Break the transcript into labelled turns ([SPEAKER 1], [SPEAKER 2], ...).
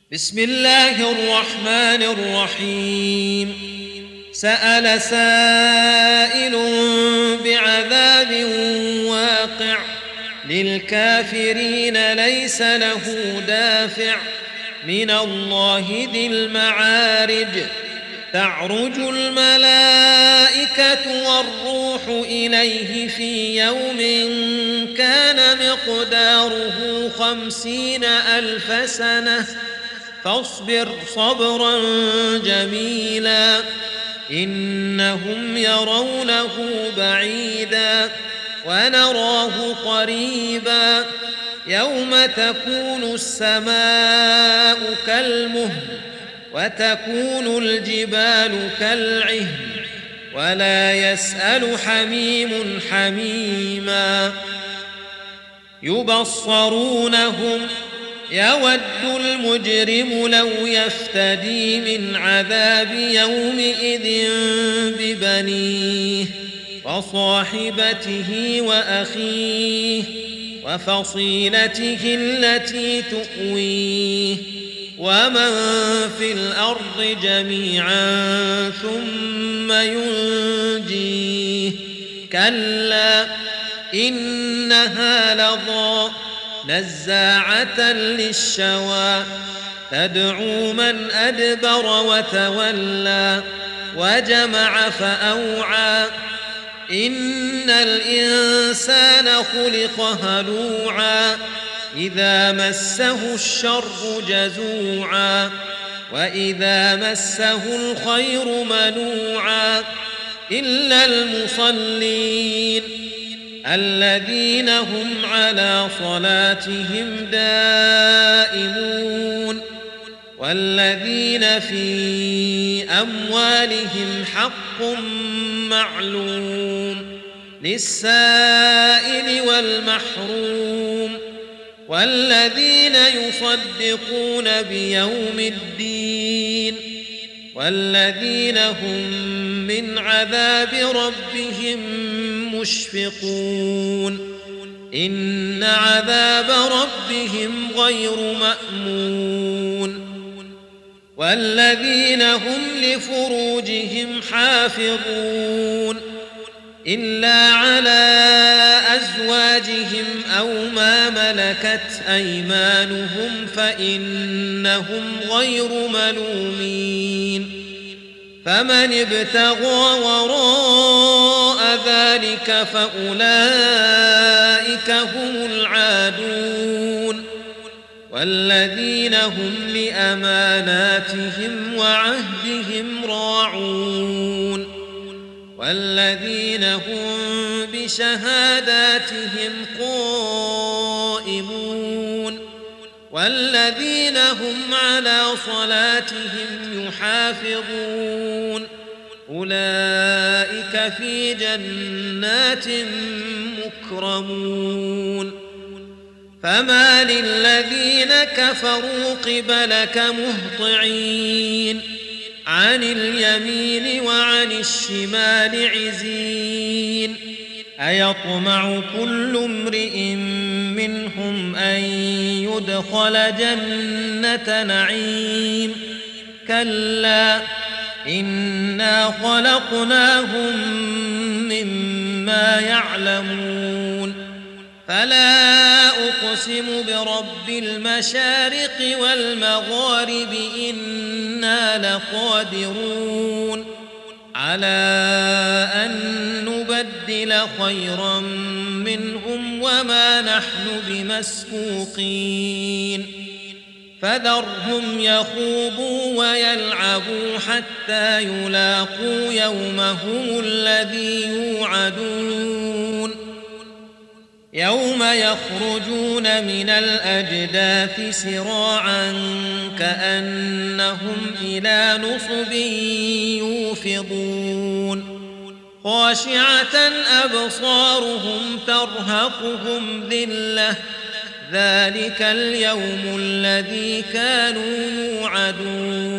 [SPEAKER 1] بسم الله الرحمن الرحيم. سأل سائل بعذاب واقع للكافرين ليس له دافع من الله ذي المعارج. تعرج الملائكة والروح إليه في يوم كان مقداره 50,000 سنة فاصبر صبرا جميلا إنهم يرونه بعيدا ونراه قريبا يوم تكون السماء كالمهل وتكون الجبال كالعهن ولا يسأل حميم حميما. يبصرونهم يود المجرم لو يفتدي من عذاب يومئذ ببنيه وصاحبته وأخيه وفصيلته التي تؤويه ومن في الأرض جميعا ثم ينجيه. كلا إنها لظى نزاعة للشوى تدعو من أدبر وتولى وجمع فأوعى. إن الإنسان خلق هلوعا إذا مسه الشر جزوعا وإذا مسه الخير منوعا إلا المصلين الذين هم على صلاتهم دائمون والذين في أموالهم حق معلوم للسائل والمحروم والذين يصدقون بيوم الدين والذين هم من عذاب ربهم مشفقون. إن عذاب ربهم غير مأمون. والذين هم لفروجهم حافظون إلا على أزواجهم أو ما ملكت أيمانهم فإنهم غير ملومين. فمن ابتغى وراء ذلك فأولئك هم العادون. والذين هم لأماناتهم وعهدهم راعون والذين هم بشهاداتهم قائمون والذين هم على صلاتهم يحافظون أولئك في جنات مكرمون. فما للذين كفروا قبلك مهطعين عن اليمين وعن الشمال عزين. أيطمع كل امرئ منهم أن يدخل جنة نعيم كلا إنا خلقناهم مما يعلمون. فلا أقسم برب المشارق والمغارب إنا لقادرون على أن نبدل خيرا منهم وما نحن بمسبوقين. فذرهم يخوضوا ويلعبوا حتى يلاقوا يومهم الذي يوعدون يوم يخرجون من الأجداث سراعا كأنهم إلى نصب يوفضون خاشعة أبصارهم ترهقهم ذلة ذلك اليوم الذي كانوا يوعدون.